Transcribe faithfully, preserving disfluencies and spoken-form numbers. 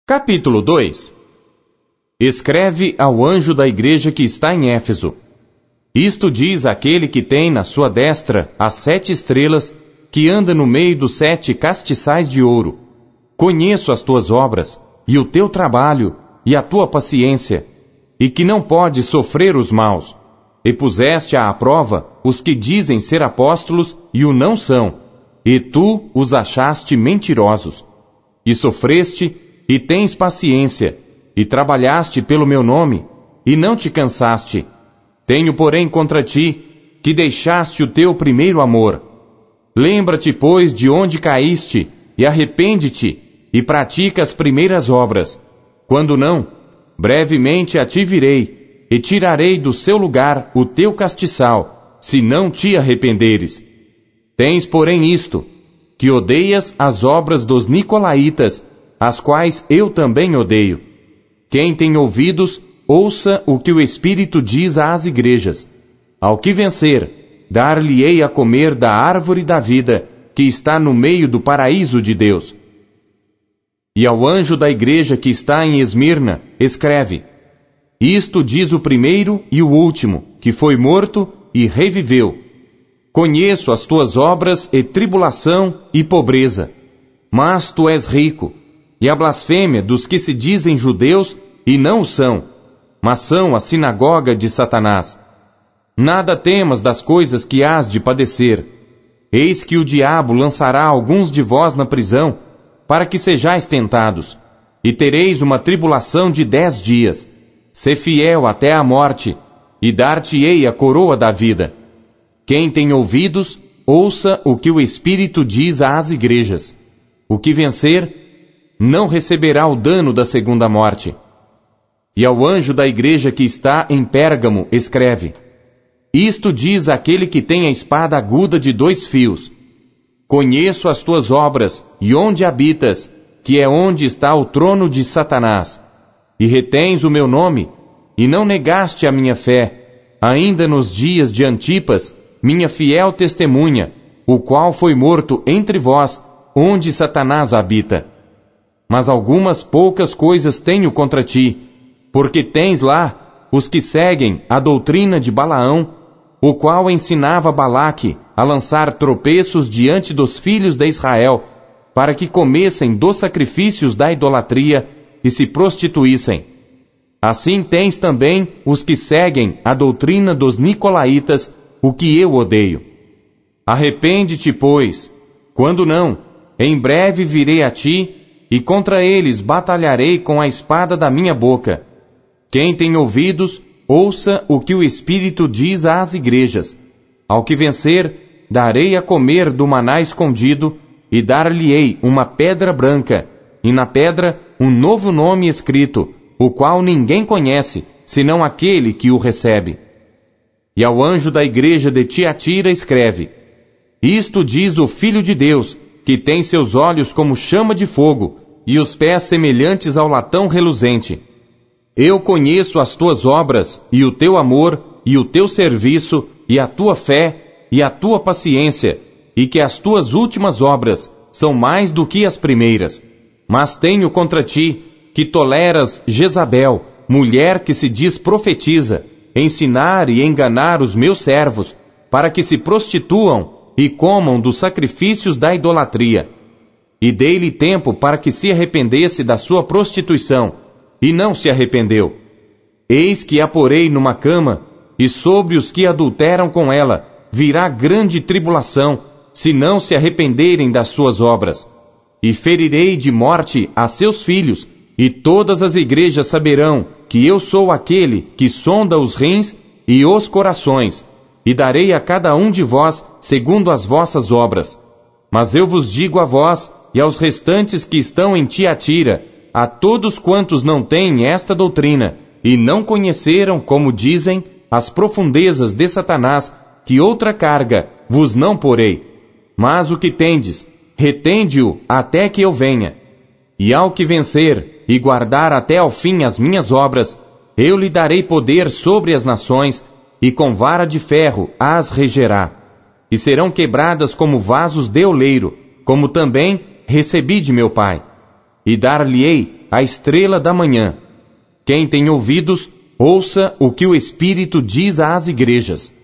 Capítulo dois. Escreve ao anjo da igreja que está em Éfeso. Isto diz aquele que tem na sua destra as sete estrelas, que anda no meio dos sete castiçais de ouro. Conheço as tuas obras, e o teu trabalho, e a tua paciência, e que não podes sofrer os maus. E puseste à prova os que dizem ser apóstolos e o não são, e tu os achaste mentirosos. E sofreste, e tens paciência, e trabalhaste pelo meu nome, e não te cansaste. Tenho, porém, contra ti, que deixaste o teu primeiro amor. Lembra-te, pois, de onde caíste, e arrepende-te, e pratica as primeiras obras. Quando não, brevemente a ti virei, e tirarei do seu lugar o teu castiçal, se não te arrependeres. Tens, porém, isto, que odeias as obras dos nicolaítas, as quais eu também odeio. Quem tem ouvidos, ouça o que o Espírito diz às igrejas. Ao que vencer, dar-lhe-ei a comer da árvore da vida, que está no meio do paraíso de Deus. E ao anjo da igreja que está em Esmirna, escreve: Isto diz o primeiro e o último, que foi morto e reviveu. Conheço as tuas obras e tribulação e pobreza, mas tu és rico, e a blasfêmia dos que se dizem judeus e não o são, mas são a sinagoga de Satanás. Nada temas das coisas que hás de padecer. Eis que o diabo lançará alguns de vós na prisão, para que sejais tentados, e tereis uma tribulação de dez dias. Sê fiel até a morte, e dar-te-ei a coroa da vida. Quem tem ouvidos, ouça o que o Espírito diz às igrejas. O que vencer, não receberá o dano da segunda morte. E ao anjo da igreja que está em Pérgamo, escreve: Isto diz aquele que tem a espada aguda de dois fios. Conheço as tuas obras, e onde habitas, que é onde está o trono de Satanás. E retens o meu nome, e não negaste a minha fé, ainda nos dias de Antipas, minha fiel testemunha, o qual foi morto entre vós, onde Satanás habita. Mas algumas poucas coisas tenho contra ti, porque tens lá os que seguem a doutrina de Balaão, o qual ensinava Balaque a lançar tropeços diante dos filhos de Israel, para que comessem dos sacrifícios da idolatria e se prostituíssem. Assim tens também os que seguem a doutrina dos nicolaítas, o que eu odeio. Arrepende-te, pois. Quando não, em breve virei a ti, e contra eles batalharei com a espada da minha boca. Quem tem ouvidos, ouça o que o Espírito diz às igrejas. Ao que vencer, darei a comer do maná escondido, e dar-lhe-ei uma pedra branca, e na pedra um novo nome escrito, o qual ninguém conhece, senão aquele que o recebe. E ao anjo da igreja de Tiatira escreve: Isto diz o Filho de Deus, que tem seus olhos como chama de fogo, e os pés semelhantes ao latão reluzente. Eu conheço as tuas obras, e o teu amor, e o teu serviço, e a tua fé, e a tua paciência, e que as tuas últimas obras são mais do que as primeiras. Mas tenho contra ti, que toleras Jezabel, mulher que se diz profetiza, ensinar e enganar os meus servos, para que se prostituam e comam dos sacrifícios da idolatria. E dei-lhe tempo para que se arrependesse da sua prostituição, e não se arrependeu. Eis que a porei numa cama, e sobre os que adulteram com ela virá grande tribulação, se não se arrependerem das suas obras. E ferirei de morte a seus filhos, e todas as igrejas saberão que eu sou aquele que sonda os rins e os corações, e darei a cada um de vós segundo as vossas obras. Mas eu vos digo a vós e aos restantes que estão em Tiatira, a todos quantos não têm esta doutrina, e não conheceram, como dizem, as profundezas de Satanás, que outra carga vos não porei. Mas o que tendes, retende-o até que eu venha. E ao que vencer e guardar até ao fim as minhas obras, eu lhe darei poder sobre as nações, e com vara de ferro as regerá. E serão quebradas como vasos de oleiro, como também recebi de meu Pai. E dar-lhe-ei a estrela da manhã. Quem tem ouvidos, ouça o que o Espírito diz às igrejas.